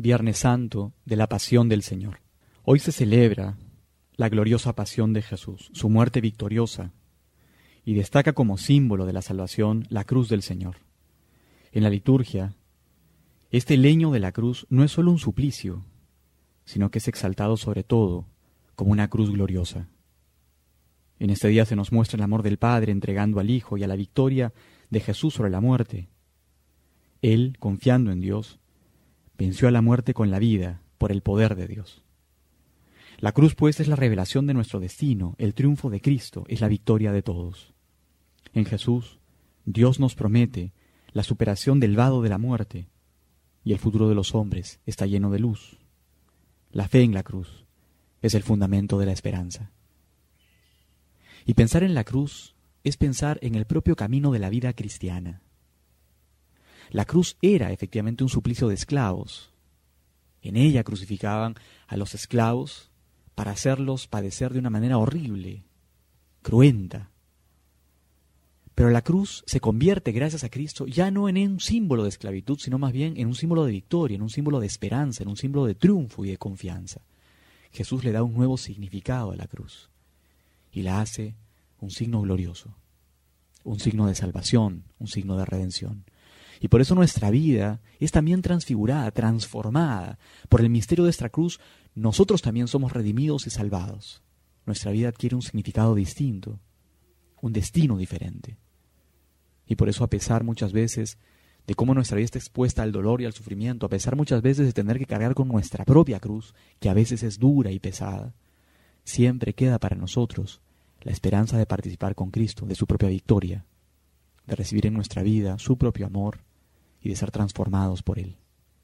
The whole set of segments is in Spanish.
Viernes Santo de la Pasión del Señor. Hoy se celebra la gloriosa pasión de Jesús, su muerte victoriosa, y destaca como símbolo de la salvación la cruz del Señor. En la liturgia, este leño de la cruz no es solo un suplicio, sino que es exaltado sobre todo como una cruz gloriosa. En este día se nos muestra el amor del Padre entregando al Hijo y a la victoria de Jesús sobre la muerte. Él, confiando en Dios, venció a la muerte con la vida por el poder de Dios. La cruz, pues, es la revelación de nuestro destino, el triunfo de Cristo, es la victoria de todos. En Jesús, Dios nos promete la superación del vado de la muerte, y el futuro de los hombres está lleno de luz. La fe en la cruz es el fundamento de la esperanza. Y pensar en la cruz es pensar en el propio camino de la vida cristiana. La cruz era efectivamente un suplicio de esclavos. En ella crucificaban a los esclavos para hacerlos padecer de una manera horrible, cruenta. Pero la cruz se convierte, gracias a Cristo, ya no en un símbolo de esclavitud, sino más bien en un símbolo de victoria, en un símbolo de esperanza, en un símbolo de triunfo y de confianza. Jesús le da un nuevo significado a la cruz y la hace un signo glorioso, un signo de salvación, un signo de redención. Y por eso nuestra vida es también transfigurada, transformada. Por el misterio de esta cruz, nosotros también somos redimidos y salvados. Nuestra vida adquiere un significado distinto, un destino diferente. Y por eso, a pesar muchas veces de cómo nuestra vida está expuesta al dolor y al sufrimiento, a pesar muchas veces de tener que cargar con nuestra propia cruz, que a veces es dura y pesada, siempre queda para nosotros la esperanza de participar con Cristo, de su propia victoria, de recibir en nuestra vida su propio amor y de ser transformados por Él.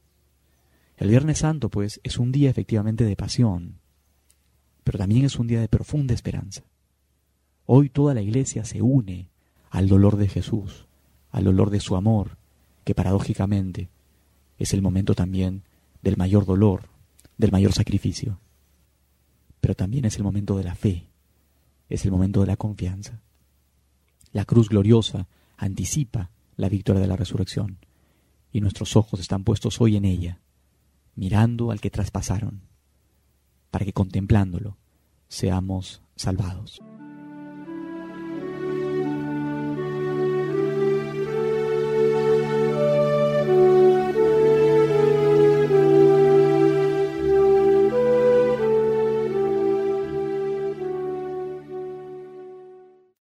El Viernes Santo, pues, es un día efectivamente de pasión, pero también es un día de profunda esperanza. Hoy toda la Iglesia se une al dolor de Jesús, al dolor de su amor, que paradójicamente es el momento también del mayor dolor, del mayor sacrificio. Pero también es el momento de la fe, es el momento de la confianza. La cruz gloriosa anticipa la victoria de la resurrección, y nuestros ojos están puestos hoy en ella, mirando al que traspasaron, para que contemplándolo seamos salvados.